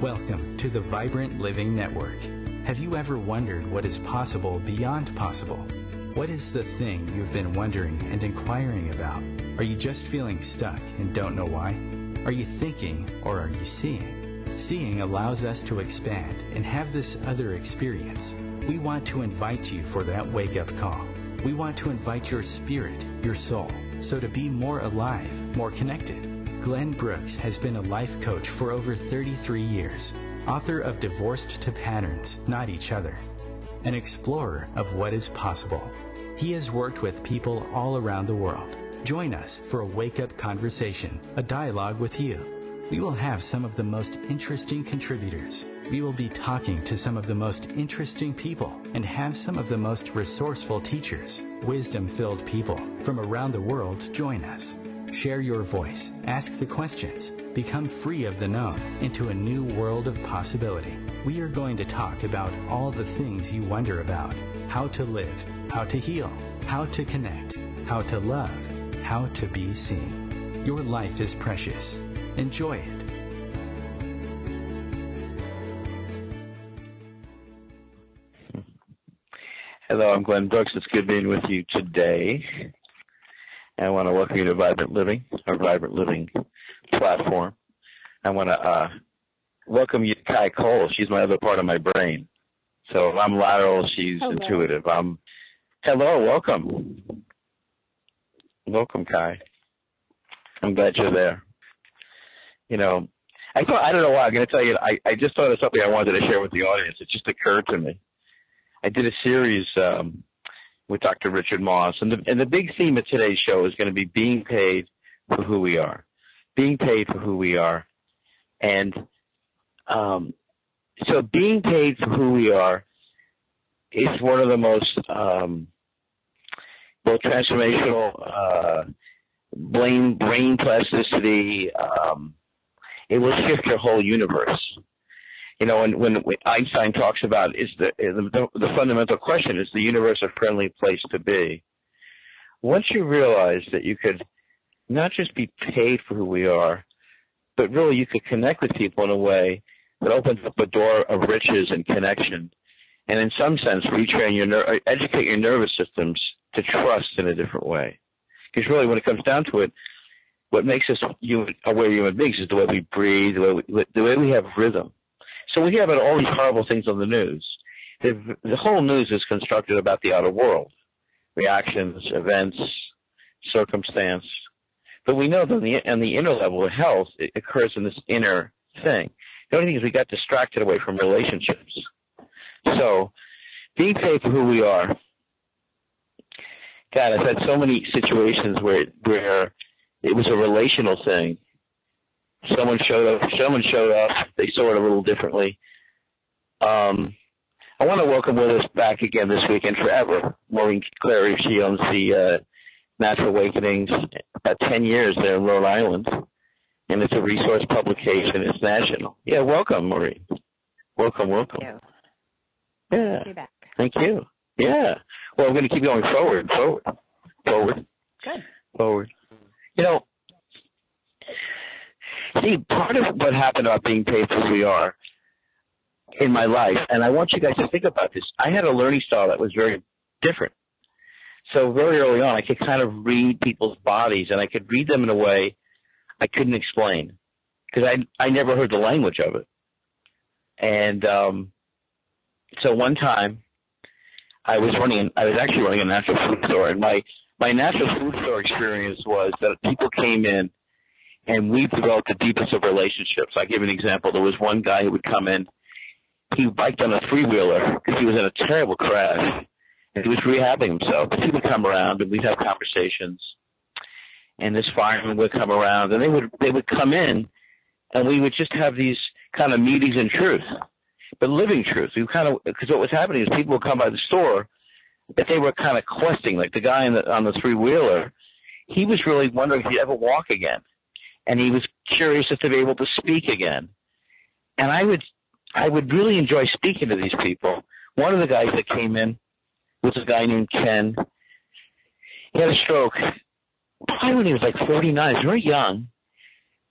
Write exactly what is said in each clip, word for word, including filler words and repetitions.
Welcome to the Vibrant Living Network. Have you ever wondered what is possible beyond possible? What is the thing you've been wondering and inquiring about? Are you just feeling stuck and don't know why? Are you thinking or are you seeing? Seeing allows us to expand and have this other experience. We want to invite you for that wake-up call. We want to invite your spirit, your soul, so to be more alive, more connected. Glenn Brooks has been a life coach for over thirty-three years, author of Divorced to Patterns, Not Each Other, an explorer of what is possible. He has worked with people all around the world. Join us for a wake-up conversation, a dialogue with you. We will have some of the most interesting contributors. We will be talking to some of the most interesting people and have some of the most resourceful teachers, wisdom-filled people from around the world join us. Share your voice, ask the questions, become free of the known into a new world of possibility. We are going to talk about all the things you wonder about: how to live, how to heal, how to connect, how to love, how to be seen. Your life is precious. Enjoy it. Hello, I'm Glenn Brooks. It's good being with you today. I want to welcome you to Vibrant Living, our Vibrant Living platform. I want to uh, welcome you to Kai Cole. She's my other part of my brain. So if I'm lateral, she's Hello. intuitive. I'm hello, welcome. Welcome, Kai. I'm glad you're there. You know, I thought, I don't know why, I'm going to tell you, I, I just thought of something I wanted to share with the audience. It just occurred to me. I did a series um, with Doctor Richard Moss, and the, and the big theme of today's show is going to be being paid for who we are. Being paid for who we are. And um, so being paid for who we are is one of the most um, both transformational, uh, brain, brain plasticity, um, it will shift your whole universe. You know, when, when Einstein talks about is the, the the fundamental question, is the universe a friendly place to be? Once you realize that you could not just be paid for who we are, but really you could connect with people in a way that opens up a door of riches and connection, and in some sense retrain your ner- educate your nervous systems to trust in a different way. Because really, when it comes down to it, what makes us human, aware human beings is the way we breathe, the way we, the way we have rhythm. So we hear about all these horrible things on the news. The, the whole news is constructed about the outer world, reactions, events, circumstance. But we know that on the, on the inner level of health, it occurs in this inner thing. The only thing is we got distracted away from relationships. So being paid for who we are. God, I've had so many situations where where it was a relational thing. Someone showed up. Someone showed up. They saw it a little differently. Um, I want to welcome with us back again this week and forever, Maureen Clary. She owns the uh, Natural Awakenings, about ten years there in Rhode Island, and it's a resource publication. It's national. Yeah, welcome, Maureen. Welcome, welcome. Thank you. Yeah. Be back. Thank you. Yeah. Well, I'm going to keep going forward, forward, forward, Good. forward. You know, see, part of what happened about being paid for who we are in my life, and I want you guys to think about this, I had a learning style that was very different. So very early on, I could kind of read people's bodies, and I could read them in a way I couldn't explain because I I never heard the language of it. And um, so one time, I was running, I was actually running a natural food store, and my, my natural food store experience was that people came in and we developed the deepest of relationships. I'll give you an example. There was one guy who would come in, he biked on a three-wheeler because he was in a terrible crash, and he was rehabbing himself. But he would come around, and we'd have conversations, and this fireman would come around, and they would, they would come in, and we would just have these kind of meetings in truth. But living truth, you kind of, because what was happening is people would come by the store, but they were kind of questing, like the guy in the, on the three-wheeler, he was really wondering if he'd ever walk again, and he was curious if to be able to speak again. And I would, I would really enjoy speaking to these people. One of the guys that came in was a guy named Ken. He had a stroke probably when he was like forty-nine. He was very young,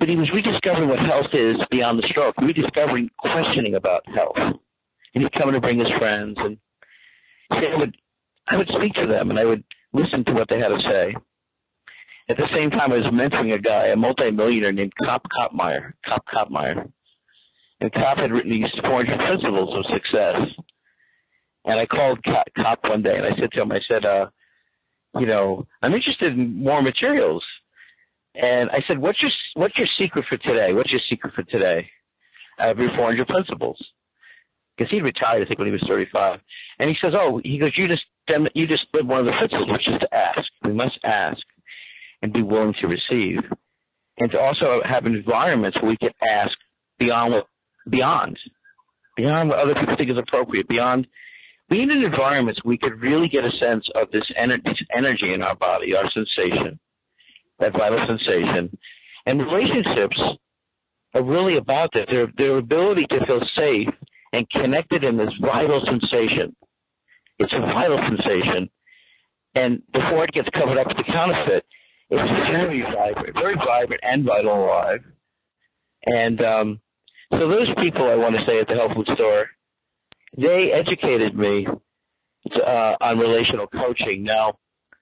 but he was rediscovering what health is beyond the stroke, rediscovering questioning about health. And he'd come in to bring his friends, and I would, I would speak to them, and I would listen to what they had to say. At the same time, I was mentoring a guy, a multimillionaire named Cop Kopmeyer, Cop Kopmeyer. And Cop had written these four hundred principles of success. And I called Cop one day, and I said to him, I said, uh, you know, I'm interested in more materials. And I said, what's your what's your secret for today? What's your secret for today? I have your four hundred principles. Because he retired, I think, when he was thirty-five. And he says, oh, he goes, you just you just live one of the principles, which is to ask. We must ask and be willing to receive. And to also have environments where we can ask beyond what, beyond, beyond what other people think is appropriate, beyond. We need environments we could really get a sense of this ener- energy in our body, our sensation, that vital sensation. And relationships are really about that, their, their ability to feel safe and connected in this vital sensation. It's a vital sensation. And before it gets covered up with the counterfeit, it's very vibrant, very vibrant and vital and alive. And um, so those people, I want to say, at the health food store, they educated me uh, on relational coaching. Now,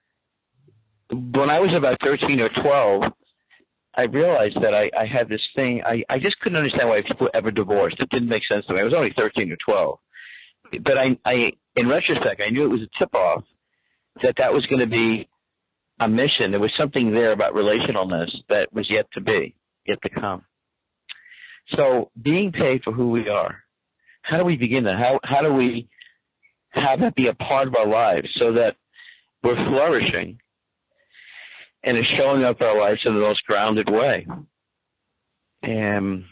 when I was about thirteen or twelve, I realized that I, I had this thing. I, I just couldn't understand why people ever divorced. It didn't make sense to me. I was only thirteen or twelve. But I, I in retrospect, I knew it was a tip-off that that was going to be a mission. There was something there about relationalness that was yet to be, yet to come. So being paid for who we are, how do we begin that? How, how do we have that be a part of our lives so that we're flourishing and is showing up our lives in the most grounded way? And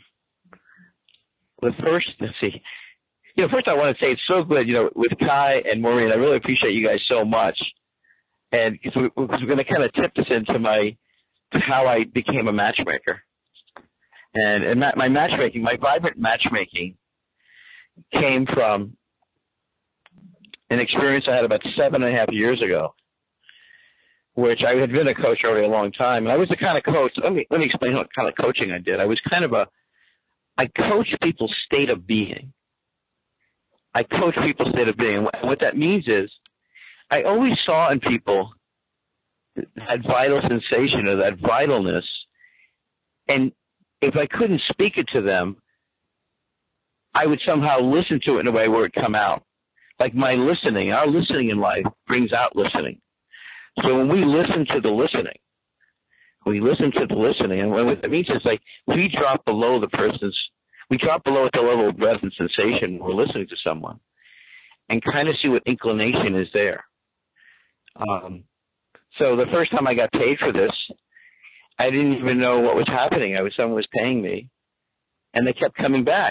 the first, let's see, you know, first I want to say it's so good, you know, with Kai and Maureen, I really appreciate you guys so much. And because we, we're going to kind of tip this into my, to how I became a matchmaker. And, and my matchmaking, my vibrant matchmaking came from an experience I had about seven and a half years ago, which I had been a coach already a long time. And I was the kind of coach, let me, let me explain what kind of coaching I did. I was kind of a, I coached people's state of being. I coach people's state of being. And what that means is I always saw in people that vital sensation or that vitalness. And if I couldn't speak it to them, I would somehow listen to it in a way where it would come out. Like my listening, our listening in life brings out listening. So when we listen to the listening, we listen to the listening, and what that means is like we drop below the person's, we drop below at the level of breath and sensation when we're listening to someone and kind of see what inclination is there. Um, so the first time I got paid for this, I didn't even know what was happening. I was, someone was paying me, and they kept coming back.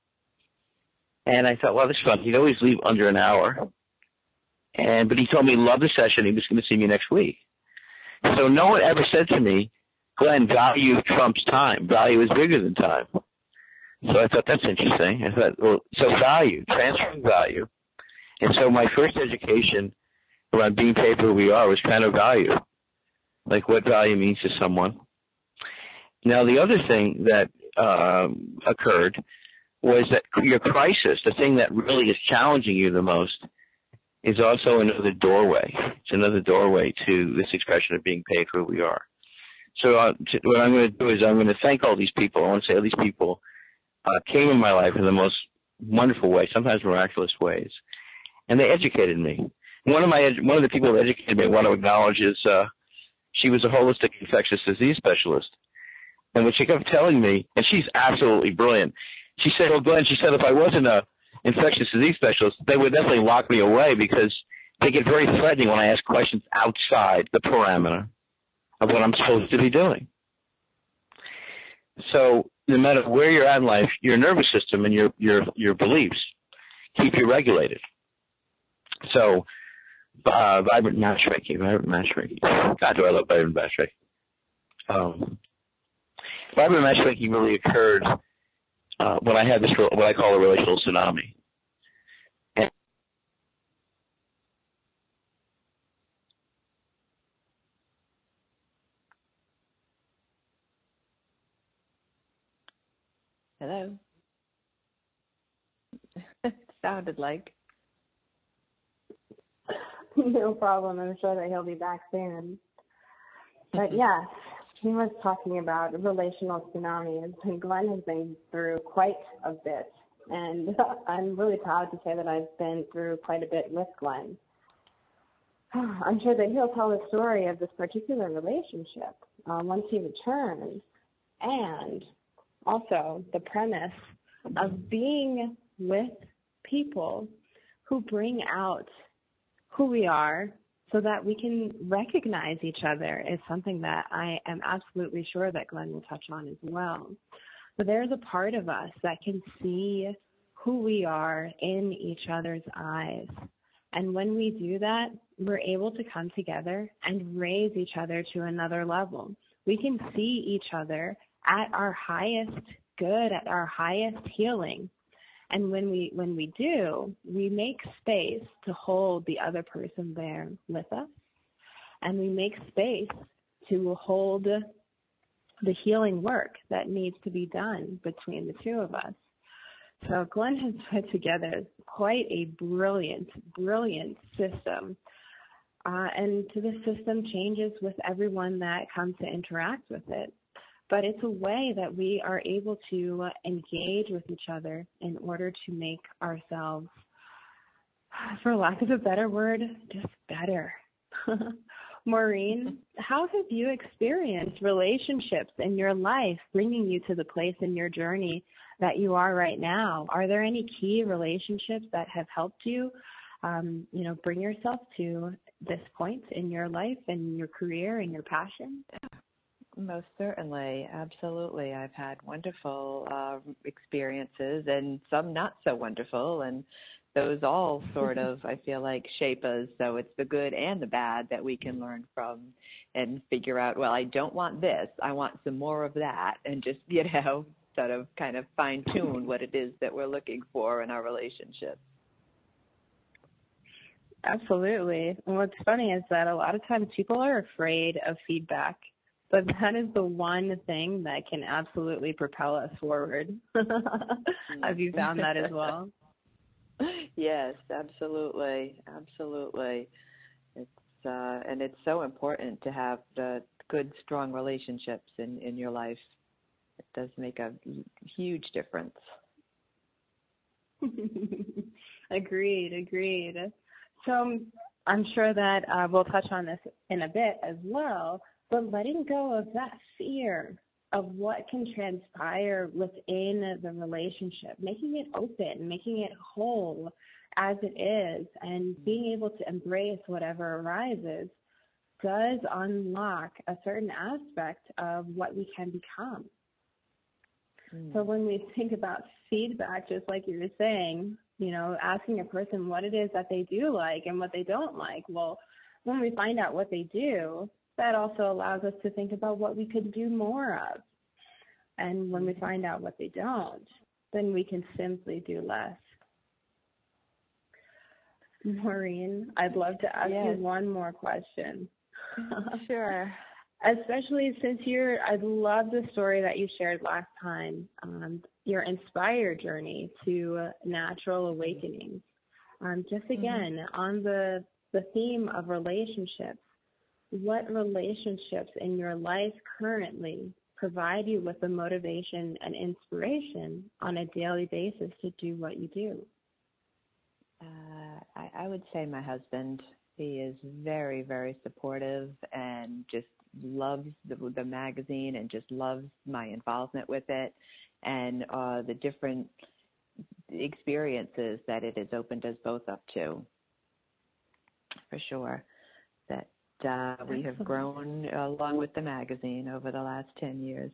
And I thought, well, this is fun. He'd always leave under an hour. And but he told me he loved the session. He was going to see me next week. So no one ever said to me, Glenn, value trumps time. Value is bigger than time. So I thought, that's interesting. I thought, well, so value, transferring value. And so my first education around being paid for who we are was kind of value, like what value means to someone. Now, the other thing that um, occurred was that your crisis, the thing that really is challenging you the most, is also another doorway. It's another doorway to this expression of being paid for who we are. So uh, to, what I'm going to do is I'm going to thank all these people. I want to say all these people uh, came in my life in the most wonderful way, sometimes miraculous ways, and they educated me. One of my one of the people that educated me, I want to acknowledge, is uh, she was a holistic infectious disease specialist. And what she kept telling me, and she's absolutely brilliant, she said, well, Glenn, she said, if I wasn't a infectious disease specialist, they would definitely lock me away because they get very threatening when I ask questions outside the parameter of what I'm supposed to be doing. So no matter where you're at in life, your nervous system and your, your, your beliefs keep you regulated. So uh, vibrant matchmaking, vibrant matchmaking. God, do I love vibrant matchmaking. Um, vibrant matchmaking really occurred uh, when I had this, what I call a relational tsunami. And sounded like. No problem. I'm sure that he'll be back soon. But yes, he was talking about relational tsunamis, and Glenn has been through quite a bit. And I'm really proud to say that I've been through quite a bit with Glenn. I'm sure that he'll tell the story of this particular relationship uh, once he returns, and also the premise of being with people who bring out who we are so that we can recognize each other is something that I am absolutely sure that Glenn will touch on as well. But there's a part of us that can see who we are in each other's eyes. And when we do that, we're able to come together and raise each other to another level. We can see each other at our highest good, at our highest healing. And when we when we do, we make space to hold the other person there with us. And we make space to hold the healing work that needs to be done between the two of us. So Glenn has put together quite a brilliant, brilliant system. Uh, and the system changes with everyone that comes to interact with it. But it's a way that we are able to engage with each other in order to make ourselves, for lack of a better word, just better. Maureen, how have you experienced relationships in your life bringing you to the place in your journey that you are right now? Are there any key relationships that have helped you, um, you know, bring yourself to this point in your life and your career and your passion? Most certainly. Absolutely. I've had wonderful uh, experiences and some not so wonderful, and those all sort of, I feel like, shape us. So it's the good and the bad that we can learn from and figure out, well, I don't want this. I want some more of that, and just, you know, sort of kind of fine tune what it is that we're looking for in our relationship. Absolutely. And what's funny is that a lot of times people are afraid of feedback, but that is the one thing that can absolutely propel us forward. Have you found that as well? Yes, absolutely. Absolutely. It's uh, and it's so important to have the good, strong relationships in, in your life. It does make a huge difference. Agreed, agreed. So I'm sure that uh, we'll touch on this in a bit as well, but letting go of that fear of what can transpire within the relationship, making it open, making it whole as it is, and being able to embrace whatever arises does unlock a certain aspect of what we can become. Mm. So when we think about feedback, just like you were saying, you know, asking a person what it is that they do like and what they don't like, well, when we find out what they do, that also allows us to think about what we could do more of. And when we find out what they don't, then we can simply do less. Maureen, I'd love to ask yes. you one more question. Sure. Especially since you're, I love the story that you shared last time, um, your inspired journey to natural awakening. Um, just again, mm-hmm. on the, the theme of relationships, what relationships in your life currently provide you with the motivation and inspiration on a daily basis to do what you do? Uh, I, I would say my husband. He is very, very supportive and just loves the, the magazine and just loves my involvement with it and uh, the different experiences that it has opened us both up to, for sure. That uh, we have grown along with the magazine over the last ten years.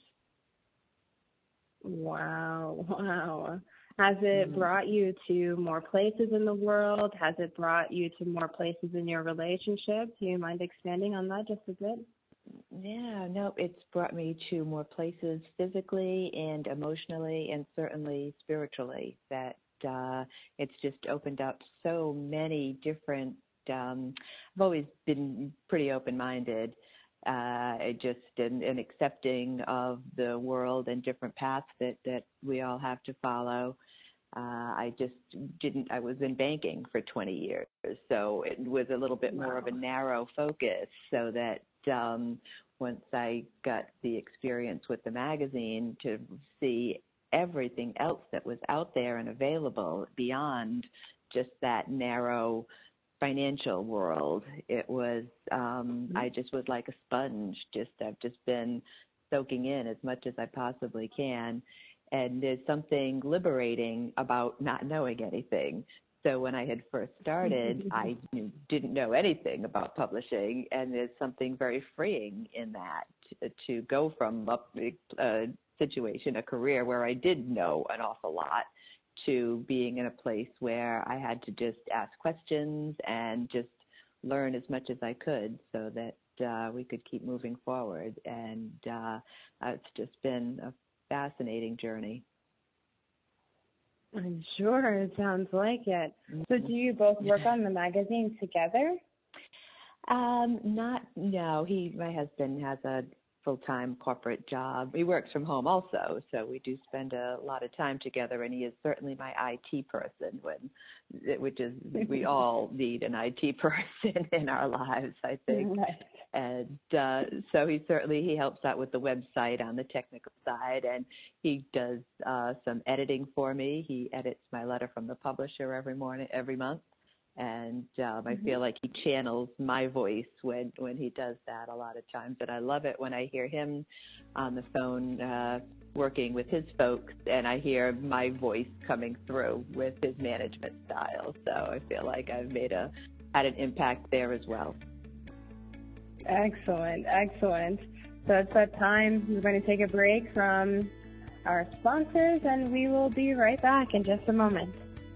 Wow, wow. Has it mm-hmm. brought you to more places in the world? Has it brought you to more places in your relationship? Do you mind expanding on that just a bit? Yeah, no, it's brought me to more places physically and emotionally and certainly spiritually. That uh, it's just opened up so many different, um, I've always been pretty open-minded, uh, just in, in accepting of the world and different paths that, that we all have to follow. Uh, I just didn't, I was in banking for twenty years, so it was a little bit more of a narrow focus, so that um, once I got the experience with the magazine to see everything else that was out there and available beyond just that narrow financial world, it was, um, I just was like a sponge. Just, I've just been soaking in as much as I possibly can. And there's something liberating about not knowing anything. So when I had first started, I knew, didn't know anything about publishing, and there's something very freeing in that to, to go from a, a situation, a career where I did know an awful lot, to being in a place where I had to just ask questions and just learn as much as I could so that uh, we could keep moving forward. And uh, it's just been a fascinating journey. I'm sure it sounds like it. So do you both work on the magazine together? Um, not, no, he, my husband has a full-time corporate job. He works from home also, so we do spend a lot of time together, and he is certainly my I T person, when, which is, we all need an I T person in our lives, I think. Right. And uh, so he certainly, he helps out with the website on the technical side, and he does uh, some editing for me. He edits my letter from the publisher every morning, every month. And um, I feel like he channels my voice when, when he does that a lot of times. And I love it when I hear him on the phone uh, working with his folks, and I hear my voice coming through with his management style. So I feel like I've made a had an impact there as well. Excellent, excellent. So it's that time. We're going to take a break from our sponsors, and we will be right back in just a moment.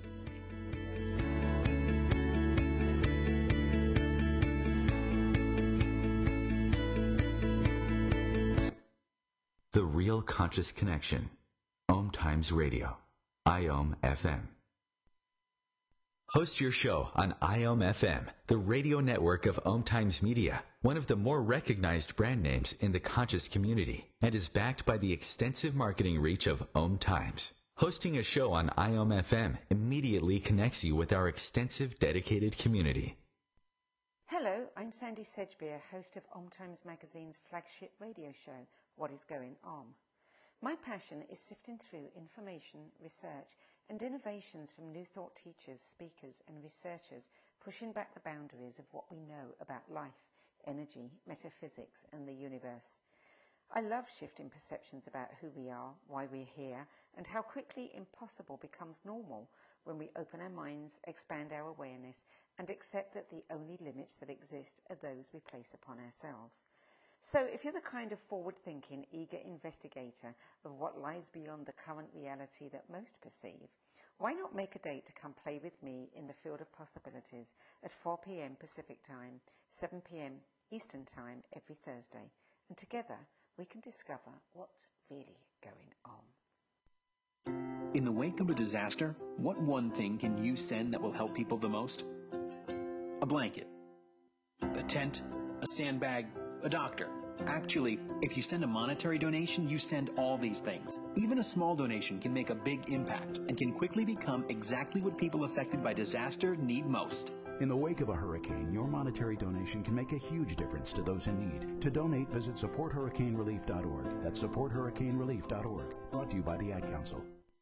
The Real Conscious Connection. Om Times Radio. I O M F M. Host your show on I O M F M, the radio network of Om Times Media, one of the more recognized brand names in the conscious community, and is backed by the extensive marketing reach of Om Times. Hosting a show on I O M F M immediately connects you with our extensive dedicated community. Hello, I'm Sandy Sedgbeer, host of Om Times Magazine's flagship radio show, What is Going On. My passion is sifting through information, research, and innovations from new thought teachers, speakers, and researchers, pushing back the boundaries of what we know about life, energy, metaphysics, and the universe. I love shifting perceptions about who we are, why we're here, and how quickly impossible becomes normal when we open our minds, expand our awareness, and accept that the only limits that exist are those we place upon ourselves. So if you're the kind of forward-thinking, eager investigator of what lies beyond the current reality that most perceive, why not make a date to come play with me in the field of possibilities at four p.m. Pacific Time, seven p.m. Eastern Time every Thursday, and together we can discover what's really going on. In the wake of a disaster, what one thing can you send that will help people the most? A blanket, a tent, a sandbag, a doctor. Actually, if you send a monetary donation, you send all these things. Even a small donation can make a big impact and can quickly become exactly what people affected by disaster need most. In the wake of a hurricane, your monetary donation can make a huge difference to those in need. To donate, visit support hurricane relief dot org. That's support hurricane relief dot org. Brought to you by the Ad Council.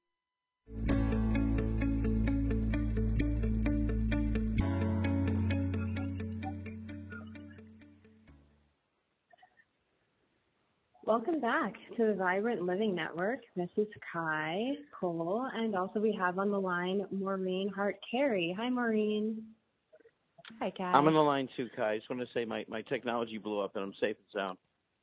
Welcome back to the Vibrant Living Network. This is Kai Cole, and also we have on the line Maureen Hart-Carey. Hi, Maureen. Hi, Kai. I'm on the line too, Kai. I just want to say my, my technology blew up and I'm safe and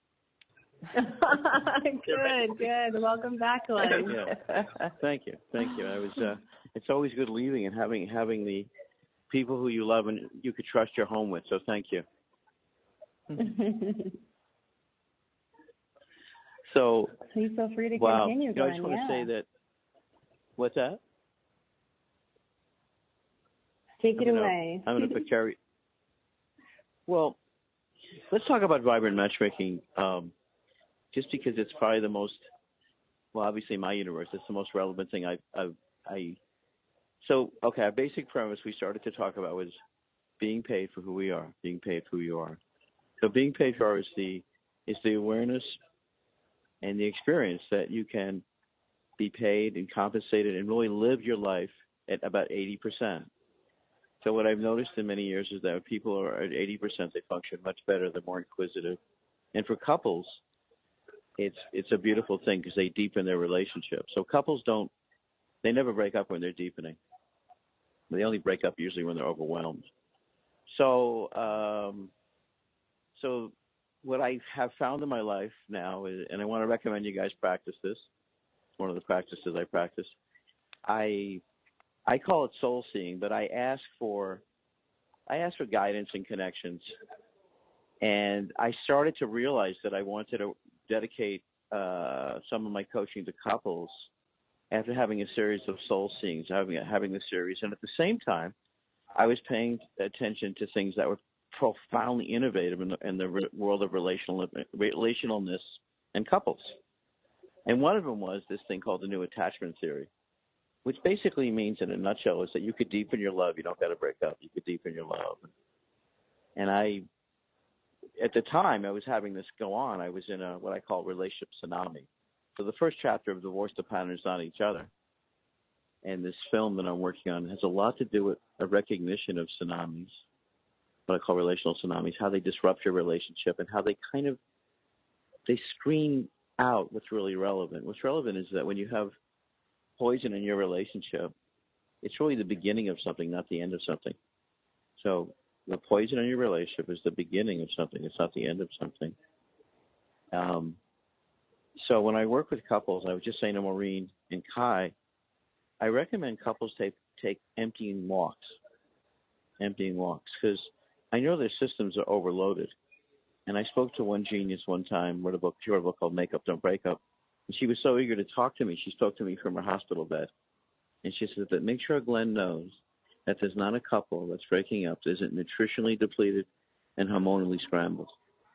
sound. Good, good. Welcome back, Glenn. Yeah. Thank you, thank you. I was. Uh, it's always good leaving and having having the people who you love and you could trust your home with. So thank you. So, please feel free to wow. continue, You know, I Glenn. just want yeah. to say that. What's that? Take it I'm gonna, away. I'm going to carry. Well, let's talk about vibrant matchmaking. Um, just because it's probably the most, well, obviously in my universe, it's the most relevant thing I've, I've I so okay. Our basic premise we started to talk about was being paid for who we are, being paid for who you are. So being paid for is the is the awareness and the experience that you can be paid and compensated and really live your life at about eighty percent. So what I've noticed in many years is that when people are at eighty percent, they function much better. They're more inquisitive. And for couples, it's it's a beautiful thing because they deepen their relationship. So couples don't, they never break up when they're deepening. They only break up usually when they're overwhelmed. So, um, so what I have found in my life now is, and I want to recommend you guys practice this. It's one of the practices I practice. I I call it soul seeing, but I ask for I ask for guidance and connections. And I started to realize that I wanted to dedicate uh, some of my coaching to couples after having a series of soul seeings, having having the series, and at the same time, I was paying attention to things that were profoundly innovative in the, in the re- world of relational relationalness and couples. And one of them was this thing called the New Attachment Theory, which basically means, in a nutshell, is that you could deepen your love. You don't got to break up. You could deepen your love. And I, at the time, I was having this go on. I was in a what I call relationship tsunami. So the first chapter of Divorce the Patterns on Each Other, and this film that I'm working on has a lot to do with a recognition of tsunamis, what I call relational tsunamis, how they disrupt your relationship and how they kind of, they screen out what's really relevant. What's relevant is that when you have poison in your relationship, it's really the beginning of something, not the end of something. So the poison in your relationship is the beginning of something. It's not the end of something. Um, so when I work with couples, I was just saying to Maureen and Kai, I recommend couples take take emptying walks, emptying walks, because I know their systems are overloaded. And I spoke to one genius one time, wrote a book, she wrote a book called Make Up, Don't Break Up. And she was so eager to talk to me, she spoke to me from her hospital bed. And she said that make sure Glenn knows that there's not a couple that's breaking up that isn't nutritionally depleted and hormonally scrambled.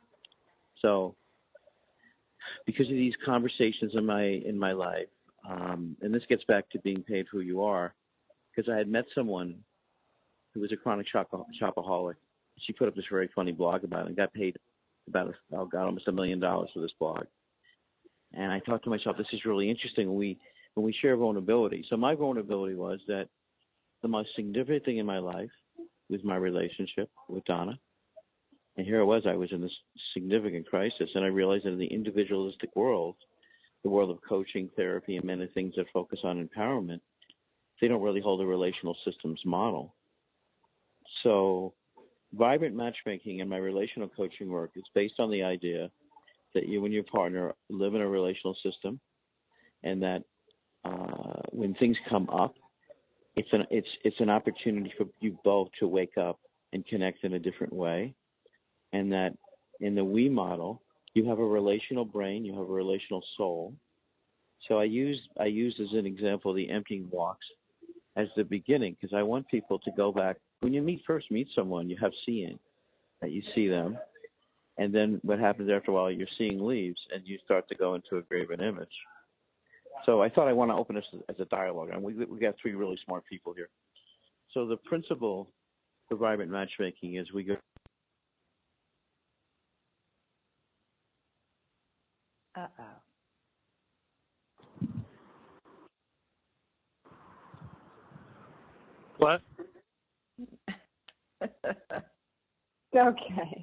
So because of these conversations in my in my life, um, and this gets back to being paid for who you are, because I had met someone who was a chronic shop- shopaholic. She put up this very funny blog about it and got paid about, oh God, almost a million dollars for this blog. And I thought to myself, this is really interesting when we, when we share vulnerability. So my vulnerability was that the most significant thing in my life was my relationship with Donna. And here I was, I was in this significant crisis, and I realized that in the individualistic world, the world of coaching, therapy, and many things that focus on empowerment, they don't really hold a relational systems model. So vibrant matchmaking and my relational coaching work is based on the idea that you and your partner live in a relational system, and that uh, when things come up, it's an it's it's an opportunity for you both to wake up and connect in a different way, and that in the we model, you have a relational brain, you have a relational soul. So I use I use as an example the emptying walks as the beginning, because I want people to go back. When you meet first meet someone, you have seeing, that you see them, and then what happens after a while, your seeing leaves, and you start to go into a graven image. So I thought I want to open this as a dialogue, and we we got three really smart people here. So the principle for vibrant matchmaking is we go. Uh-oh. What? Okay.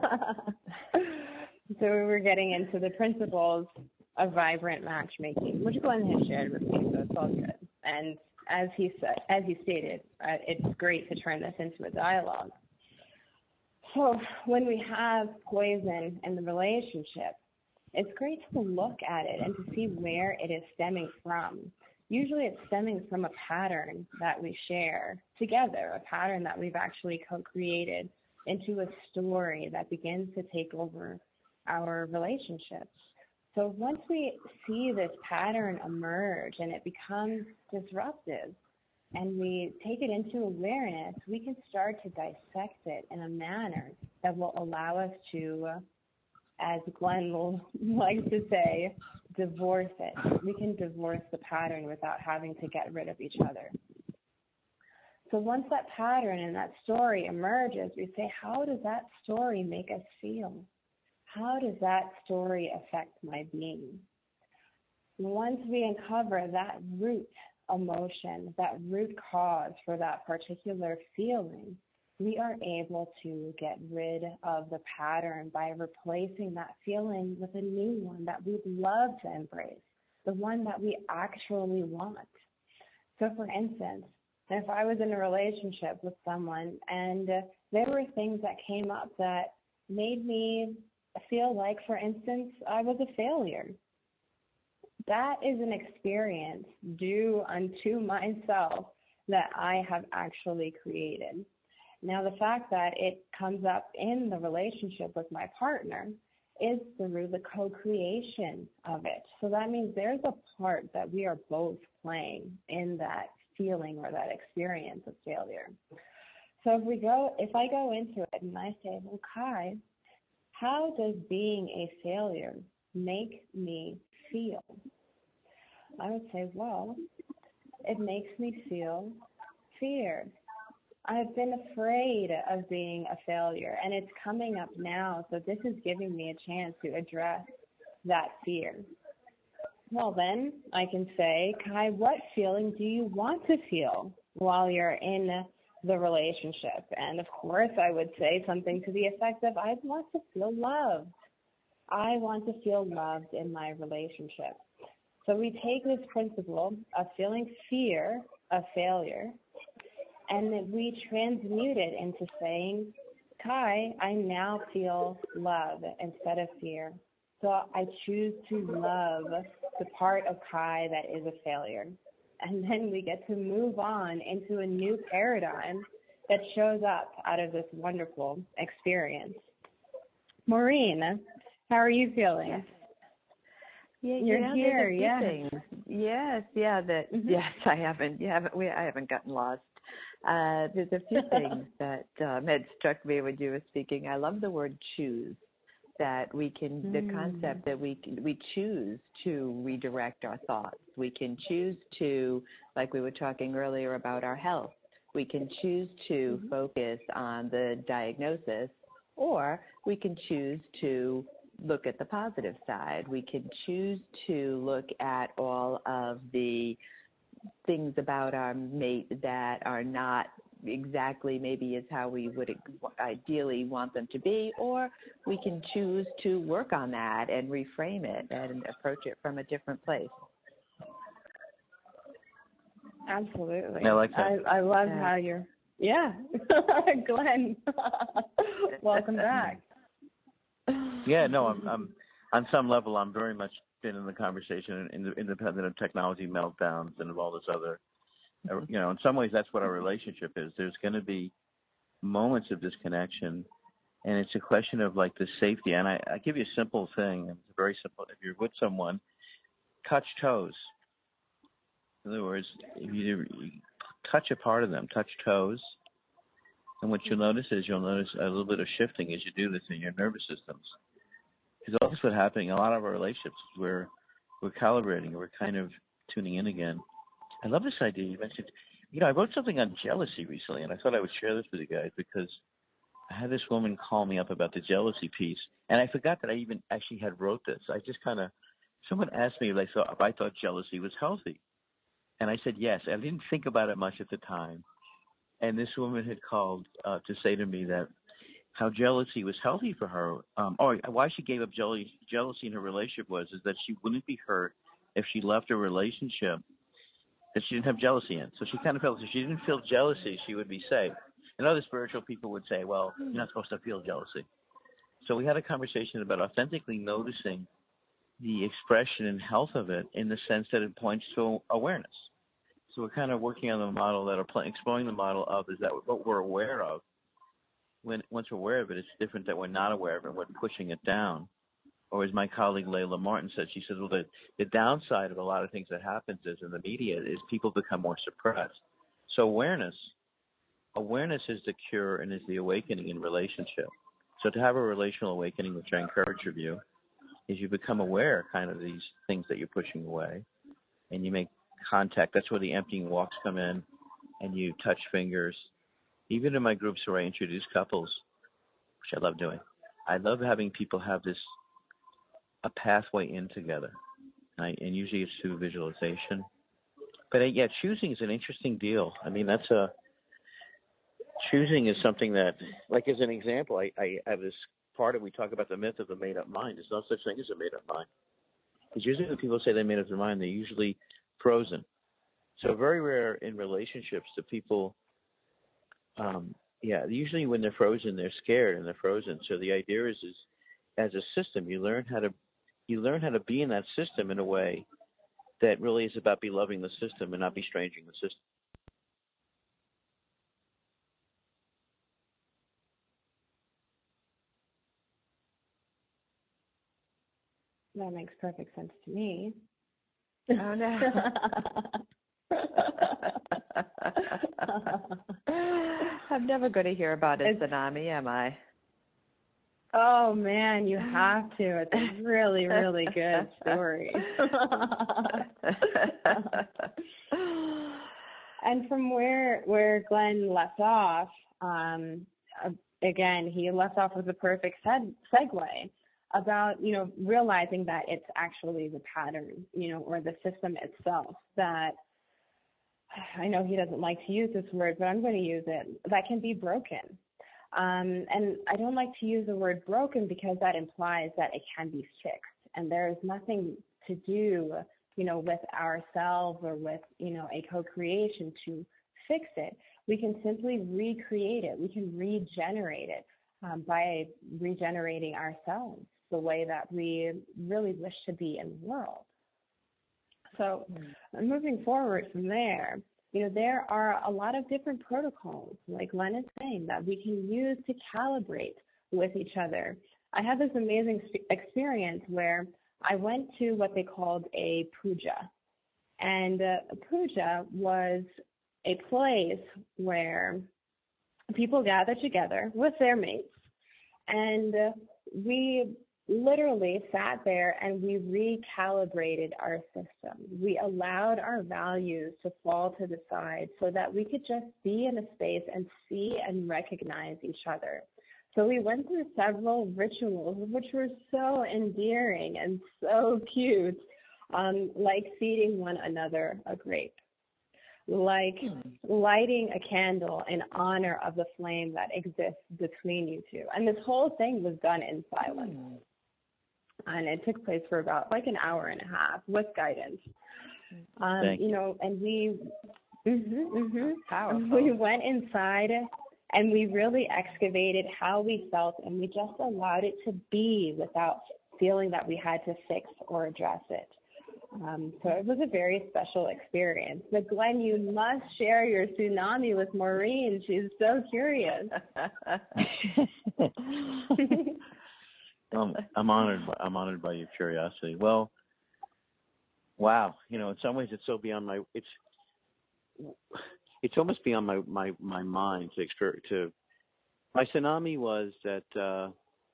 So we were getting into the principles of vibrant matchmaking, which Glenn has shared with me, so it's all good. And as he said, as he stated, uh, it's great to turn this into a dialogue. So when we have poison in the relationship, it's great to look at it and to see where it is stemming from. Usually it's stemming from a pattern that we share together, a pattern that we've actually co-created into a story that begins to take over our relationships. So once we see this pattern emerge and it becomes disruptive and we take it into awareness, we can start to dissect it in a manner that will allow us to, as Glenn will like to say, divorce it. We can divorce the pattern without having to get rid of each other. So once that pattern and that story emerges, we say, how does that story make us feel? How does that story affect my being? Once we uncover that root emotion, that root cause for that particular feeling, we are able to get rid of the pattern by replacing that feeling with a new one that we'd love to embrace, the one that we actually want. So for instance, if I was in a relationship with someone and uh, there were things that came up that made me feel like, for instance, I was a failure, that is an experience due unto myself that I have actually created. Now, the fact that it comes up in the relationship with my partner is through the co-creation of it. So that means there's a part that we are both playing in that feeling or that experience of failure. So if we go, if I go into it and I say, well, Kai, how does being a failure make me feel? I would say, well, it makes me feel fear. I've been afraid of being a failure, and it's coming up now, so this is giving me a chance to address that fear. Well, then I can say, Kai, what feeling do you want to feel while you're in the relationship? And of course, I would say something to the effect of, I want to feel loved. I want to feel loved in my relationship. So we take this principle of feeling fear of failure, and then we transmute it into saying, Kai, I now feel love instead of fear. So I choose to love the part of Kai that is a failure. And then we get to move on into a new paradigm that shows up out of this wonderful experience. Maureen, how are you feeling? Yes. Yeah, You're yeah, here, there's a yes. few things. Yes, yeah, that mm-hmm. yes, I haven't, you haven't, we, I haven't gotten lost. Uh, there's a few things that um, had struck me when you were speaking. I love the word choose. That we can, mm. the concept that we can, we choose to redirect our thoughts. We can choose to, like we were talking earlier about our health. We can choose to mm-hmm. focus on the diagnosis, or we can choose to look at the positive side. We can choose to look at all of the things about our mate that are not exactly maybe is how we would ideally want them to be, or we can choose to work on that and reframe it and approach it from a different place. Absolutely. I like that. I, I love yeah. how you're, yeah. Glenn, welcome back. Yeah, no, I'm, I'm, on some level, I'm very much been in the conversation in the independent of technology meltdowns and of all this other, you know, in some ways that's what our relationship is. There's going to be moments of disconnection, and it's a question of like the safety. And I, I give you a simple thing. It's very simple. If you're with someone, touch toes. In other words, if you, you touch a part of them, touch toes, and what you'll notice is you'll notice a little bit of shifting as you do this in your nervous systems. Because all this what's happening, a lot of our relationships, we're, we're calibrating, we're kind of tuning in again. I love this idea you mentioned. You know, I wrote something on jealousy recently, and I thought I would share this with you guys because I had this woman call me up about the jealousy piece, and I forgot that I even actually had wrote this. I just kind of, someone asked me like, so if I thought jealousy was healthy. And I said yes. I didn't think about it much at the time. And this woman had called uh, to say to me that how jealousy was healthy for her, um, or why she gave up jealousy, jealousy in her relationship was, is that she wouldn't be hurt if she left a relationship that she didn't have jealousy in. So she kind of felt if she didn't feel jealousy, she would be safe. And other spiritual people would say, well, you're not supposed to feel jealousy. So we had a conversation about authentically noticing the expression and health of it in the sense that it points to awareness. So we're kind of working on the model that are exploring the model of is that what we're aware of. When once we're aware of it, it's different that we're not aware of it. We're pushing it down. Or as my colleague Layla Martin said, she said, well, the, the downside of a lot of things that happens is in the media is people become more suppressed. So awareness, awareness is the cure and is the awakening in relationship. So to have a relational awakening, which I encourage of you, is you become aware kind of these things that you're pushing away, and you make contact. That's where the emptying walks come in, and you touch fingers. Even in my groups where I introduce couples, which I love doing, I love having people have this, a pathway in together. I, and usually it's through visualization. But uh, yeah, choosing is an interesting deal. I mean, that's a, choosing is something that, like as an example, I, I have this part of, we talk about the myth of the made-up mind. There's no such thing as a made-up mind. Because usually when people say they made up their mind, they're usually frozen. So very rare in relationships that people, um, yeah, usually when they're frozen, they're scared and they're frozen. So the idea is, is as a system, you learn how to, you learn how to be in that system in a way that really is about be loving the system and not be stranging the system. That makes perfect sense to me. Oh, no. I'm never going to hear about a It's, tsunami, am I? Oh, man, you have to. It's a really, really good story. And from where where Glenn left off, um, again, he left off with a perfect seg- segue about, you know, realizing that it's actually the pattern, you know, or the system itself that, I know he doesn't like to use this word, but I'm going to use it, that can be broken. Um, and I don't like to use the word broken because that implies that it can be fixed. And there is nothing to do, you know, with ourselves or with, you know, a co-creation to fix it. We can simply recreate it. We can regenerate it um, by regenerating ourselves the way that we really wish to be in the world. So mm-hmm. moving forward from there, you know, there are a lot of different protocols, like Glenn is saying, that we can use to calibrate with each other. I had this amazing experience where I went to what they called a puja. And uh, a puja was a place where people gather together with their mates. And uh, we literally sat there and we recalibrated our system. We allowed our values to fall to the side so that we could just be in a space and see and recognize each other. So we went through several rituals, which were so endearing and so cute, um, like feeding one another a grape, like lighting a candle in honor of the flame that exists between you two. And this whole thing was done in silence. Mm. And it took place for about like an hour and a half with guidance. Um, you know, and we, mm-hmm, mm-hmm, we went inside and we really excavated how we felt, and we just allowed it to be without feeling that we had to fix or address it. Um, so it was a very special experience. But Glenn, you must share your tsunami with Maureen. She's so curious. um, I'm honored. By, I'm honored by your curiosity. Well, wow. You know, in some ways, it's so beyond my. It's. It's almost beyond my, my, my mind to experience. To my tsunami was that uh,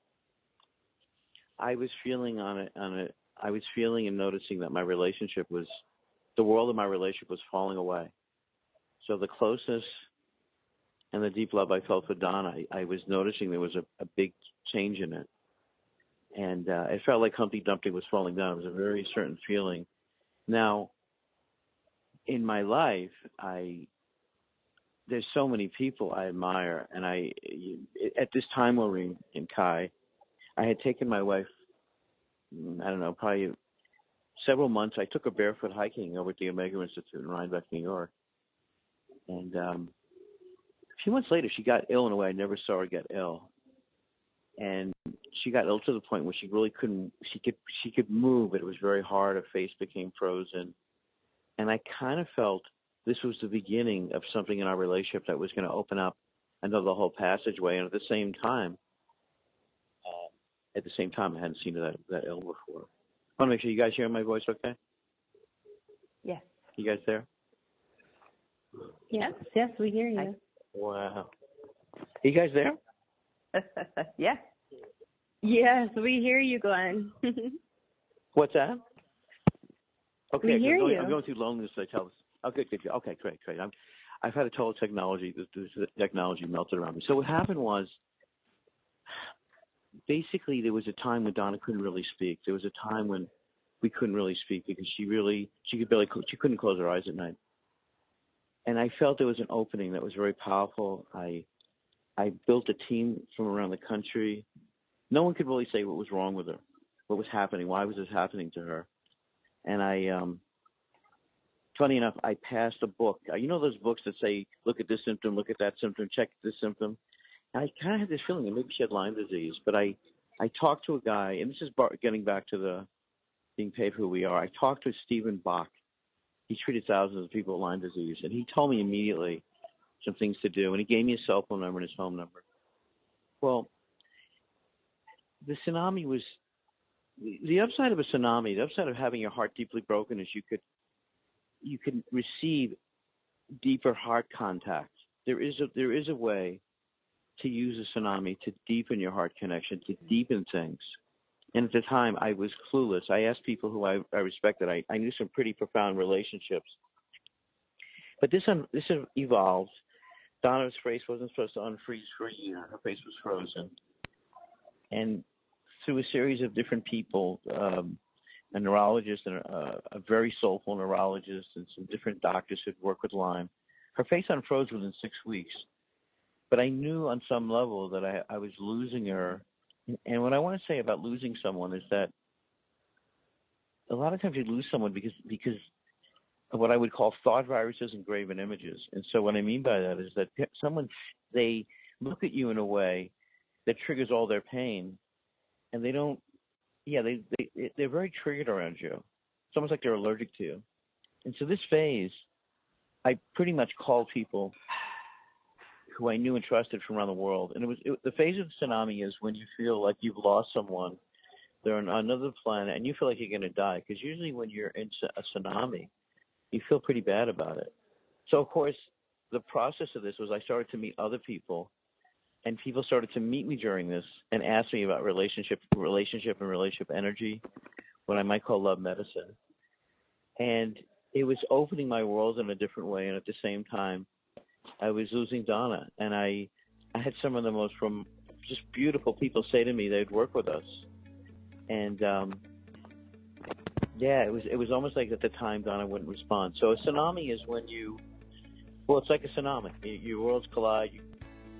I was feeling on it on it. I was feeling and noticing that my relationship was, the world of my relationship was falling away. So the closeness and the deep love I felt for Don, I, I was noticing there was a, a big change in it. And uh, it felt like Humpty Dumpty was falling down. It was a very certain feeling. Now, in my life, I there's so many people I admire. And I, at this time, Maureen and Kai, I had taken my wife, I don't know, probably several months. I took her barefoot hiking over at the Omega Institute in Rhinebeck, New York. And um, a few months later, she got ill in a way I never saw her get ill. And she got ill to the point where she really couldn't, she could, she could move, but it was very hard. Her face became frozen. And I kind of felt this was the beginning of something in our relationship that was going to open up another whole passageway. And at the same time, uh, at the same time, I hadn't seen her that, that ill before. I want to make sure you guys hear my voice okay? Yes. You guys there? Yes, yes, we hear you. Wow. Are you guys there? Yeah. Yes, we hear you, Glenn. What's that? Okay, we I'm hear going, you. I'm going through loneliness. I tell us. Okay, good, good. Okay, great, great. I'm, I've had a total technology. The, the technology melted around me. So what happened was, basically, there was a time when Donna couldn't really speak. There was a time when we couldn't really speak because she really, she could barely, she couldn't close her eyes at night. And I felt there was an opening that was very powerful. I, I built a team from around the country. No one could really say what was wrong with her, what was happening, why was this happening to her. And I, um, funny enough, I passed a book. You know those books that say, look at this symptom, look at that symptom, check this symptom? And I kind of had this feeling that maybe she had Lyme disease. But I, I talked to a guy, and this is getting back to the being paid for who we are. I talked to Stephen Bach. He treated thousands of people with Lyme disease, and he told me immediately some things to do, and he gave me his cell phone number and his home number. Well, the tsunami was the upside of a tsunami. The upside of having your heart deeply broken is you could you can receive deeper heart contact. There is a there is a way to use a tsunami to deepen your heart connection, to deepen things. And at the time, I was clueless. I asked people who I, I respected. I, I knew some pretty profound relationships. But this um, this evolved. Donna's face wasn't supposed to unfreeze for a year. Her face was frozen. And through a series of different people, um, a neurologist and a, a very soulful neurologist and some different doctors who'd worked with Lyme, her face unfroze within six weeks. But I knew on some level that I, I was losing her. And what I want to say about losing someone is that a lot of times you lose someone because because of what I would call thought viruses and graven images. And so what I mean by that is that someone, they look at you in a way that triggers all their pain, and they don't, yeah, they, they, they're very triggered around you. It's almost like they're allergic to you. And so this phase, I pretty much called people who I knew and trusted from around the world. And it was it, the phase of the tsunami is when you feel like you've lost someone, they're on another planet, and you feel like you're going to die. Because usually when you're in a tsunami, you feel pretty bad about it. So, of course, the process of this was I started to meet other people, and people started to meet me during this and ask me about relationship, relationship and relationship energy, what I might call love medicine. And it was opening my world in a different way, and at the same time, I was losing Donna, and I, I had some of the most from just beautiful people say to me they'd work with us, and um, yeah, it was it was almost like at the time Donna wouldn't respond. So a tsunami is when you, well, it's like a tsunami. Your worlds collide. You,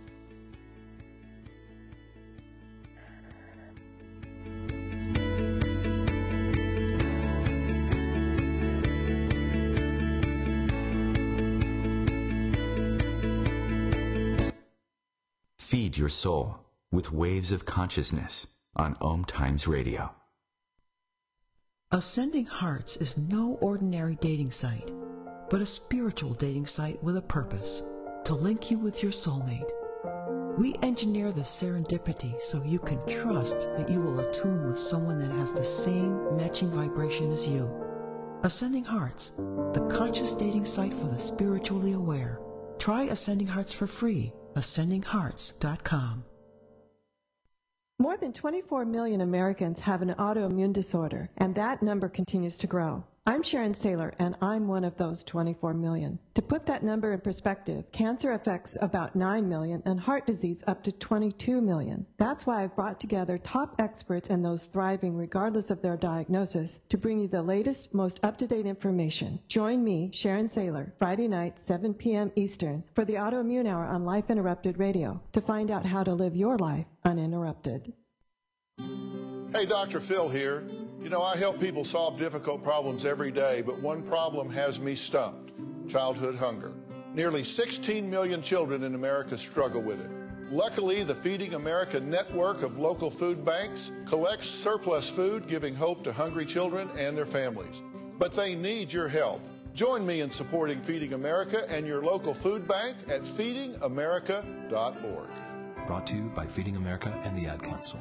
Feed your soul with Waves of Consciousness on Om Times Radio. Ascending Hearts is no ordinary dating site, but a spiritual dating site with a purpose, to link you with your soulmate. We engineer the serendipity so you can trust that you will attune with someone that has the same matching vibration as you. Ascending Hearts, the conscious dating site for the spiritually aware. Try Ascending Hearts for free. ascending hearts dot com. More than twenty-four million Americans have an autoimmune disorder, and that number continues to grow. I'm Sharon Saylor, and I'm one of those twenty-four million. To put that number in perspective, cancer affects about nine million and heart disease up to twenty-two million. That's why I've brought together top experts and those thriving regardless of their diagnosis to bring you the latest, most up-to-date information. Join me, Sharon Saylor, Friday night, seven p.m. Eastern, for the Autoimmune Hour on Life Interrupted Radio to find out how to live your life uninterrupted. Hey, Doctor Phil here. You know, I help people solve difficult problems every day, but one problem has me stumped: childhood hunger. Nearly sixteen million children in America struggle with it. Luckily, the Feeding America network of local food banks collects surplus food, giving hope to hungry children and their families. But they need your help. Join me in supporting Feeding America and your local food bank at feeding america dot org. Brought to you by Feeding America and the Ad Council.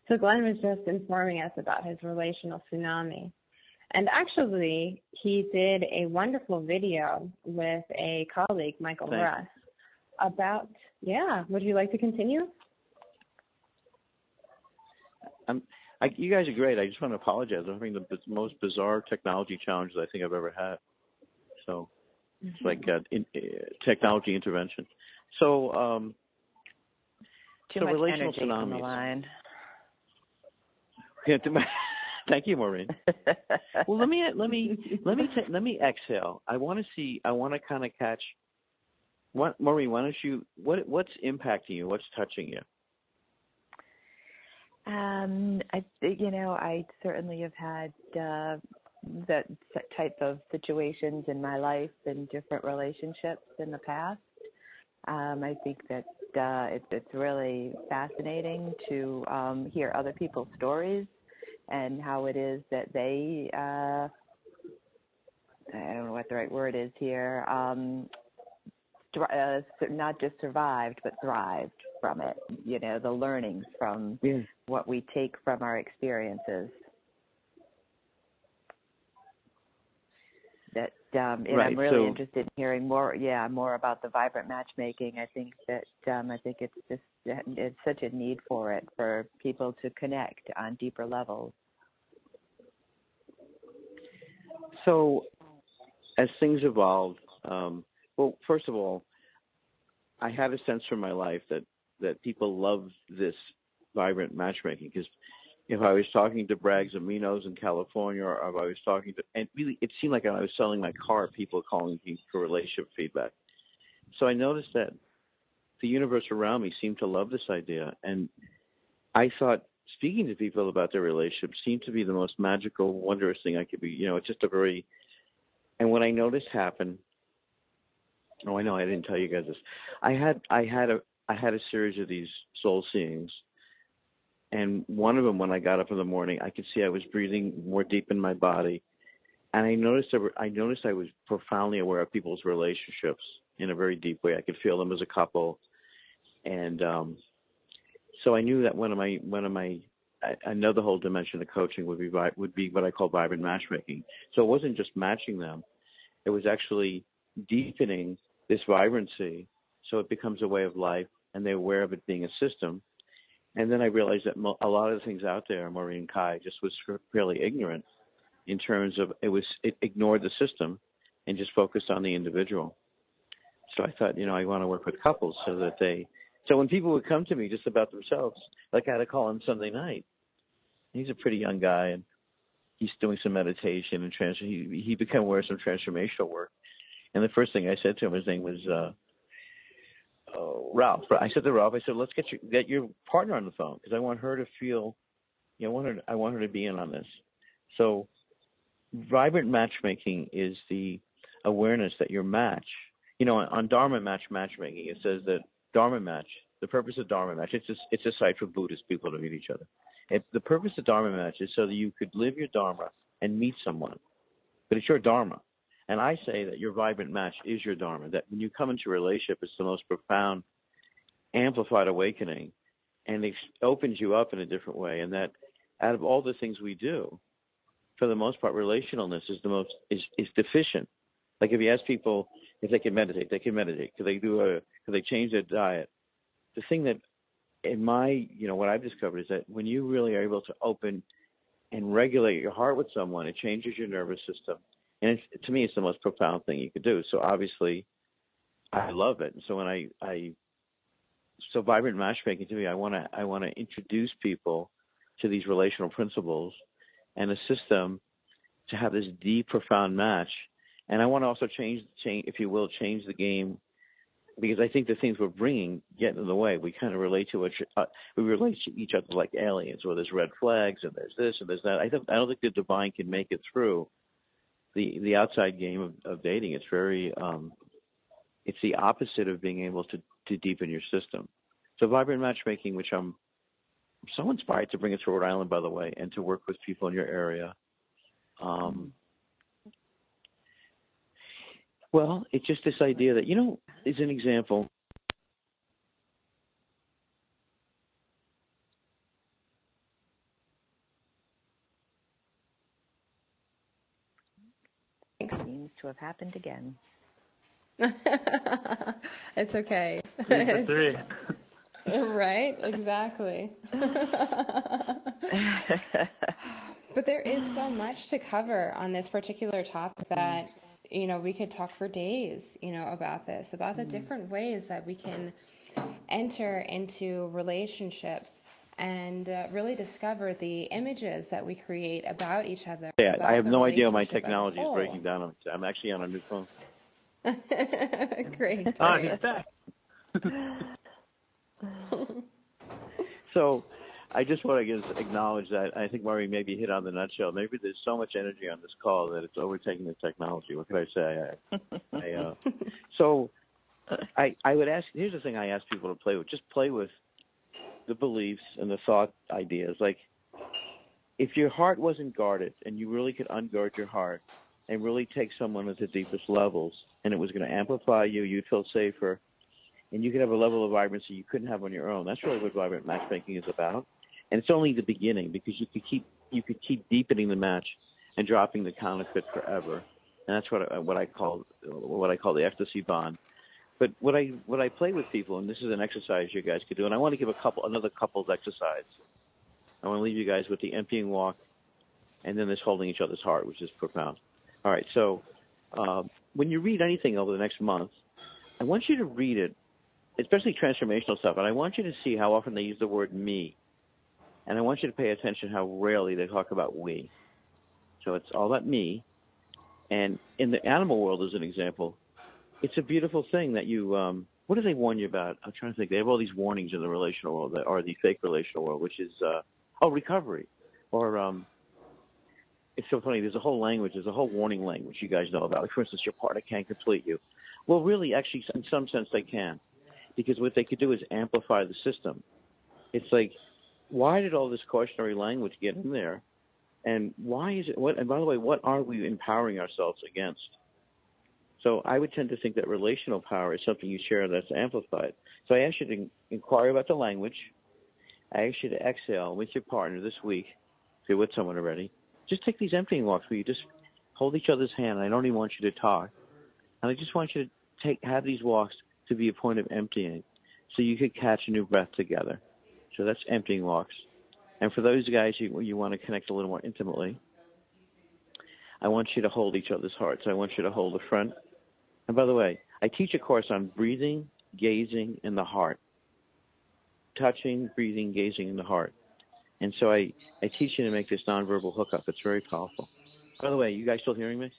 So Glenn was just informing us about his relational tsunami. And actually, he did a wonderful video with a colleague, Michael Thanks. Russ, about, yeah, would you like to continue? I'm, I, you guys are great. I just want to apologize. I'm having the b- most bizarre technology challenges I think I've ever had. So it's mm-hmm. like uh, in, uh, technology intervention. So, um, Too so much relational energy tsunamis. on the line. Yeah, thank you, Maureen. Well, let me let me let me t- let me exhale. I want to see. I want to kind of catch. What, Maureen? Why don't you? What what's impacting you? What's touching you? Um, I you know I certainly have had uh, that type of situations in my life and different relationships in the past. Um, I think that uh, it's it's really fascinating to um, hear other people's stories and how it is that they, uh, I don't know what the right word is here, um, uh, not just survived, but thrived from it, you know, the learnings from yeah. what we take from our experiences. That, um, and right, I'm really so, interested in hearing more, yeah, more about the vibrant matchmaking. I think that, um, I think it's just, it's such a need for it, for people to connect on deeper levels. So, as things evolved, um, well, first of all, I had a sense from my life that, that people love this vibrant matchmaking, because if I was talking to Braggs Aminos in California, or if I was talking to, and really, it seemed like I was selling my car, people calling me for relationship feedback. So I noticed that the universe around me seemed to love this idea, and I thought speaking to people about their relationships seemed to be the most magical, wondrous thing I could be. You know, it's just a very, and what I noticed happen. Oh, I know I didn't tell you guys this. I had I had a I had a series of these soul seeings, and one of them, when I got up in the morning, I could see I was breathing more deep in my body, and I noticed I, I noticed I was profoundly aware of people's relationships in a very deep way. I could feel them as a couple, and um, so I knew that one of my one of my another whole dimension of coaching would be would be what I call vibrant matchmaking. So it wasn't just matching them; it was actually deepening this vibrancy, so it becomes a way of life, and they're aware of it being a system. And then I realized that mo- a lot of the things out there, Maureen Kai, just was fairly ignorant in terms of it was it ignored the system and just focused on the individual. So I thought, you know, I want to work with couples so that they. So when people would come to me just about themselves, like I had a call on Sunday night. He's a pretty young guy, and he's doing some meditation and trans. He he became aware of some transformational work. And the first thing I said to him, his name was uh, uh, Ralph. I said to Ralph, I said, let's get your get your partner on the phone, because I want her to feel, you know, I want her to, I want her to be in on this. So, vibrant matchmaking is the awareness that your match, you know, on, on Dharma Match matchmaking, it says that Dharma Match, the purpose of Dharma Match, it's a, it's a site for Buddhist people to meet each other. It, the purpose of Dharma Match is so that you could live your Dharma and meet someone, but it's your Dharma. And I say that your vibrant match is your Dharma, that when you come into a relationship, it's the most profound, amplified awakening, and it opens you up in a different way. And that out of all the things we do, for the most part, relationalness is the most, is, is deficient. Like if you ask people if they can meditate, they can meditate. Could they do a, could they change their diet? The thing that in my, you know, what I've discovered is that when you really are able to open and regulate your heart with someone, it changes your nervous system. And it's, to me, it's the most profound thing you could do. So obviously, I love it. And so when I, I, so vibrant matchmaking to me, I want to, I want to introduce people to these relational principles and assist them to have this deep, profound match. And I want to also change, change, if you will, change the game, because I think the things we're bringing get in the way. We kind of relate to each, uh, we relate to each other like aliens, where there's red flags and there's this and there's that. I don't, I don't think the divine can make it through the the outside game of, of dating. It's very, um, it's the opposite of being able to, to deepen your system. So vibrant matchmaking, which I'm so inspired to bring it to Rhode Island, by the way, and to work with people in your area. Um, well, it's just this idea that, you know, as an example, seems to have happened again. It's okay. Three for three. Right, exactly. But there is so much to cover on this particular topic that, you know, we could talk for days, you know, about this, about the different ways that we can enter into relationships and uh, really discover the images that we create about each other. Yeah, I have the no idea how my relationship as a technology is whole. breaking down. on I'm actually on a new phone. Great. Ah, great. he's back. So I just want to just acknowledge that I think Maureen maybe hit on the nutshell. Maybe there's so much energy on this call that it's overtaking the technology. What can I say? I, I, uh, so I, I would ask, here's the thing I ask people to play with. Just play with the beliefs and the thought ideas. Like, if your heart wasn't guarded and you really could unguard your heart and really take someone at the deepest levels and it was going to amplify you, you'd feel safer, and you could have a level of vibrancy you couldn't have on your own. That's really what vibrant matchmaking is about. And it's only the beginning, because you could keep you could keep deepening the match and dropping the counterfeit forever. And that's what I, what I call what I call the ecstasy bond. But what I what I play with people, and this is an exercise you guys could do, and I want to give a couple another couple's exercise. I want to leave you guys with the emptying walk, and then this holding each other's heart, which is profound. All right, so uh, when you read anything over the next month, I want you to read it, especially transformational stuff, and I want you to see how often they use the word me. And I want you to pay attention how rarely they talk about we. So it's all about me. And in the animal world, as an example, it's a beautiful thing that you, um, what do they warn you about? I'm trying to think. They have all these warnings in the relational world, that, or the fake relational world, which is, uh, oh, recovery. Or um, it's so funny. There's a whole language. There's a whole warning language you guys know about. Like, for instance, your partner can't complete you. Well, really, actually, in some sense, they can. Because what they could do is amplify the system. It's like, why did all this cautionary language get in there? And why is it, what, and by the way, what are we empowering ourselves against? So I would tend to think that relational power is something you share that's amplified. So I ask you to inquire about the language. I ask you to exhale with your partner this week, if you're with someone already. Just take these emptying walks where you just hold each other's hand. I don't even want you to talk. And I just want you to take have these walks to be a point of emptying, so you could catch a new breath together. So that's emptying walks. And for those guys you, you want to connect a little more intimately, I want you to hold each other's hearts. I want you to hold the front. And by the way, I teach a course on breathing, gazing, and the heart. Touching, breathing, gazing, and the heart. And so I, I teach you to make this nonverbal hookup. It's very powerful. By the way, you guys still hearing me?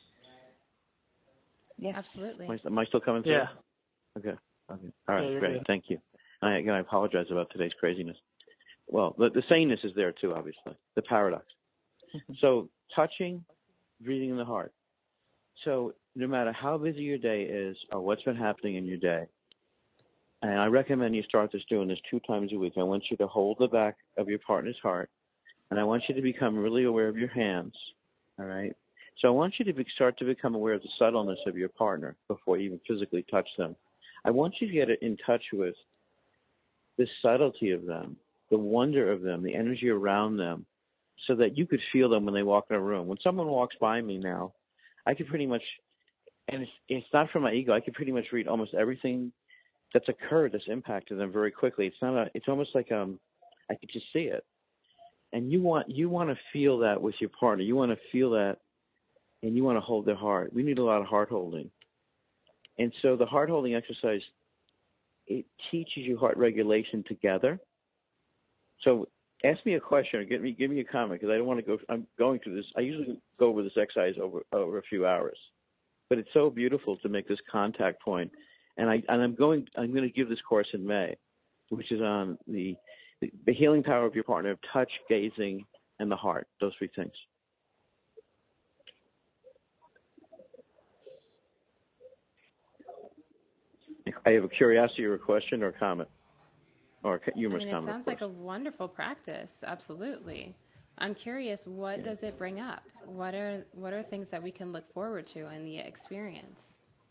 Yeah, absolutely. Am I, am I still coming through? Yeah. Okay. Okay. All right. Yeah, Great. good. Thank you. And I, again, I apologize about today's craziness. Well, the, the saneness is there too, obviously. The paradox. So touching, breathing in the heart. So no matter how busy your day is or what's been happening in your day, and I recommend you start this doing this two times a week. I want you to hold the back of your partner's heart, and I want you to become really aware of your hands. All right. So I want you to be, start to become aware of the subtleness of your partner before you even physically touch them. I want you to get in touch with the subtlety of them, the wonder of them, the energy around them, so that you could feel them when they walk in a room. When someone walks by me now, I could pretty much, and it's, it's not from my ego, I could pretty much read almost everything that's occurred that's impacted them very quickly. It's not a, it's almost like um, I could just see it. And you want you want to feel that with your partner. You want to feel that, and you want to hold their heart. We need a lot of heart holding. And so the heart holding exercise, it teaches you heart regulation together. So ask me a question or give me give me a comment, because I don't want to go. I'm going through this. I usually go over this exercise over over a few hours, but it's so beautiful to make this contact point. And I and I'm going. I'm going to give this course in May, which is on the the healing power of your partner, of touch, gazing, and the heart. Those three things. I have a curiosity or a question or a comment. Or a humorous I mean, it comment, sounds like a wonderful practice. Absolutely. I'm curious, what yeah. does it bring up? What are what are things that we can look forward to in the experience?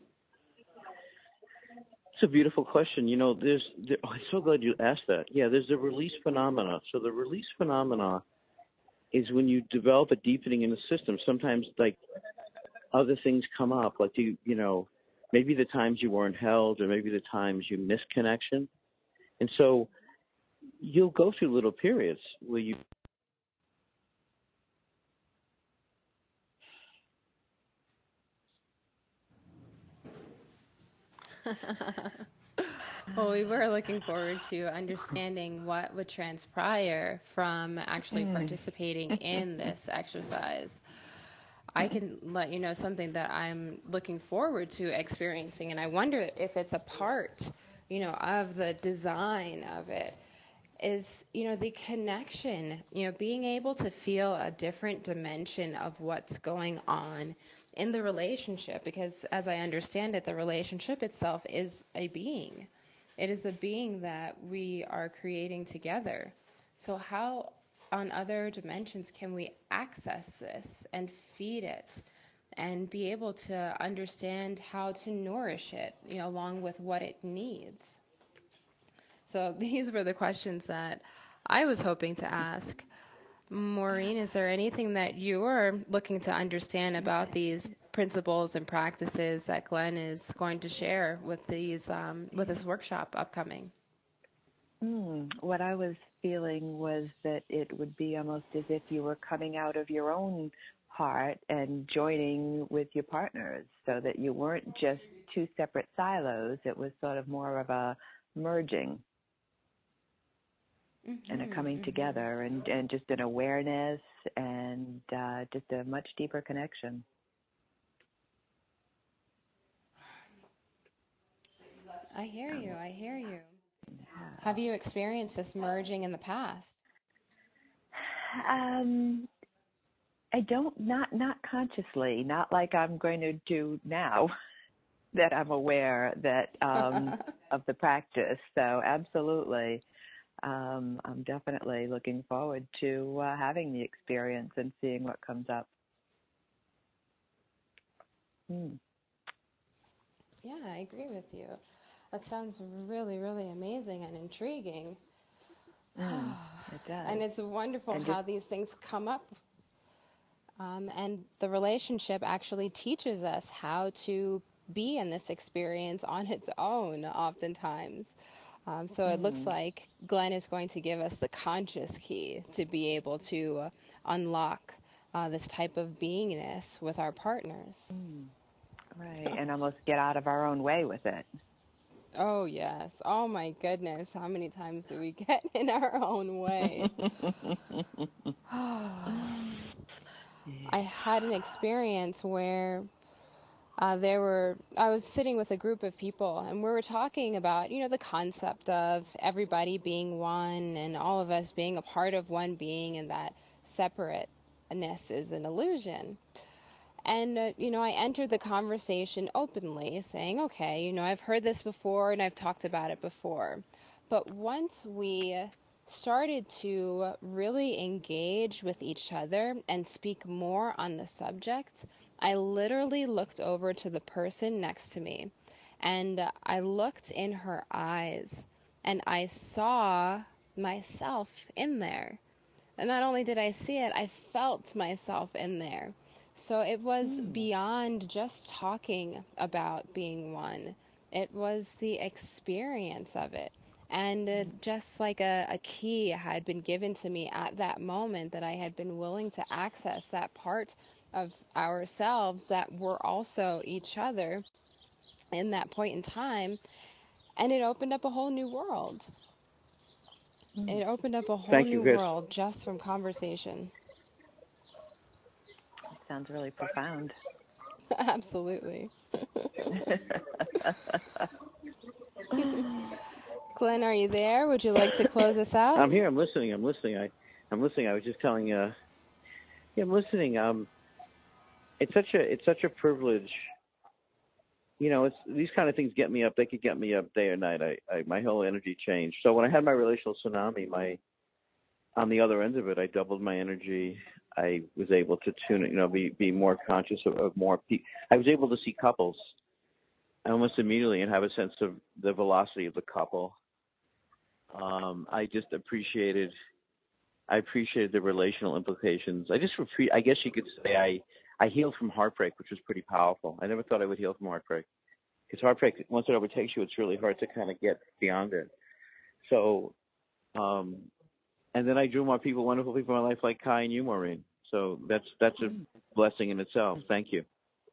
It's a beautiful question. You know, there's. There, oh, I'm so glad you asked that. Yeah, there's the release phenomena. So the release phenomena is when you develop a deepening in the system. Sometimes, like, other things come up, like you, you know, maybe the times you weren't held, or maybe the times you missed connection. And so you'll go through little periods where you Well, we were looking forward to understanding what would transpire from actually Mm. participating in this exercise. I can let you know something that I'm looking forward to experiencing, and I wonder if it's a part, you know, of the design of it, is, you know, the connection, you know, being able to feel a different dimension of what's going on in the relationship, because as I understand it, the relationship itself is a being. It is a being that we are creating together. So how on other dimensions can we access this and feed it and be able to understand how to nourish it, you know, along with what it needs? So these were the questions that I was hoping to ask. Maureen, is there anything that you're looking to understand about these principles and practices that Glenn is going to share with these um, with this workshop upcoming? Mm, what I was feeling was that it would be almost as if you were coming out of your own heart and joining with your partners, so that you weren't just two separate silos. It was sort of more of a merging. Mm-hmm, and a coming mm-hmm. together, and, and just an awareness, and uh, just a much deeper connection. I hear you. I hear you. Yeah. Have you experienced this merging in the past? Um, I don't, not not consciously, not like I'm going to do now. That I'm aware that um, of the practice. So absolutely. Um, I'm definitely looking forward to uh, having the experience and seeing what comes up. Hmm. Yeah, I agree with you. That sounds really, really amazing and intriguing. Mm, it does. And it's wonderful and how just, these things come up. Um, and the relationship actually teaches us how to be in this experience on its own, oftentimes. Um, so it looks like Glenn is going to give us the conscious key to be able to uh, unlock uh, this type of beingness with our partners. Mm. Right, and almost get out of our own way with it. Oh, yes. Oh, my goodness. How many times do we get in our own way? I had an experience where Uh, there were, I was sitting with a group of people, and we were talking about, you know, the concept of everybody being one and all of us being a part of one being, and that separateness is an illusion. And, uh, you know, I entered the conversation openly, saying, okay, you know, I've heard this before and I've talked about it before. But once we started to really engage with each other and speak more on the subject, I literally looked over to the person next to me, and I looked in her eyes, and I saw myself in there. And not only did I see it, I felt myself in there. So it was mm. beyond just talking about being one. It was the experience of it. And uh, just like a, a key had been given to me at that moment, that I had been willing to access that part of ourselves that were also each other in that point in time. And it opened up a whole new world. Mm. It opened up a whole Thank new you, Chris. world just from conversation. It sounds really profound. Absolutely. Glenn, are you there? Would you like to close us out? I'm here. I'm listening. I'm listening. I, I'm listening. I was just telling. Uh, yeah, I'm listening. Um, it's such a it's such a privilege. You know, it's these kind of things get me up. They could get me up day or night. I, I my whole energy changed. So when I had my relational tsunami, my on the other end of it, I doubled my energy. I was able to tune it. You know, be be more conscious of, of more people. I was able to see couples almost immediately and have a sense of the velocity of the couple. Um, I just appreciated, I appreciated the relational implications. I just, I guess you could say I, I healed from heartbreak, which was pretty powerful. I never thought I would heal from heartbreak. Because heartbreak, once it overtakes you, it's really hard to kind of get beyond it. So, um, and then I drew more people, wonderful people in my life like Kai and you, Maureen. So that's that's a blessing in itself. Thank you.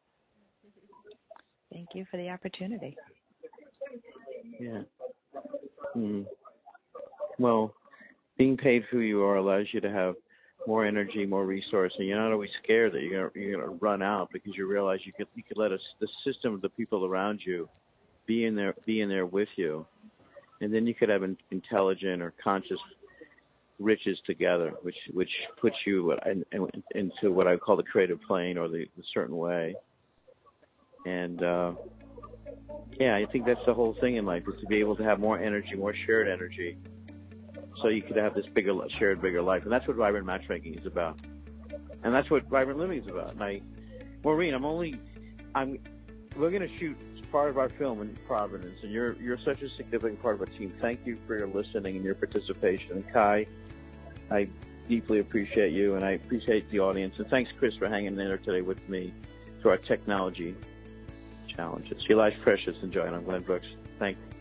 Thank you for the opportunity. Yeah. Mm. Well, being paid for who you are allows you to have more energy, more resource, and you're not always scared that you're gonna you're gonna run out, because you realize you could you could let us the system of the people around you be in there be in there with you, and then you could have an intelligent or conscious riches together, which which puts you in, in, into what I call the creative plane, or the, the certain way. And uh, yeah, I think that's the whole thing in life, is to be able to have more energy, more shared energy, so you could have this bigger, shared, bigger life. And that's what vibrant matchmaking is about. And that's what vibrant living is about. And I, Maureen, I'm only, I'm, we're going to shoot part of our film in Providence, and you're you're such a significant part of our team. Thank you for your listening and your participation. And Kai, I deeply appreciate you, and I appreciate the audience. And thanks, Chris, for hanging in there today with me through our technology challenges. Your life's precious. Enjoy it. I'm Glenn Brooks. Thank you.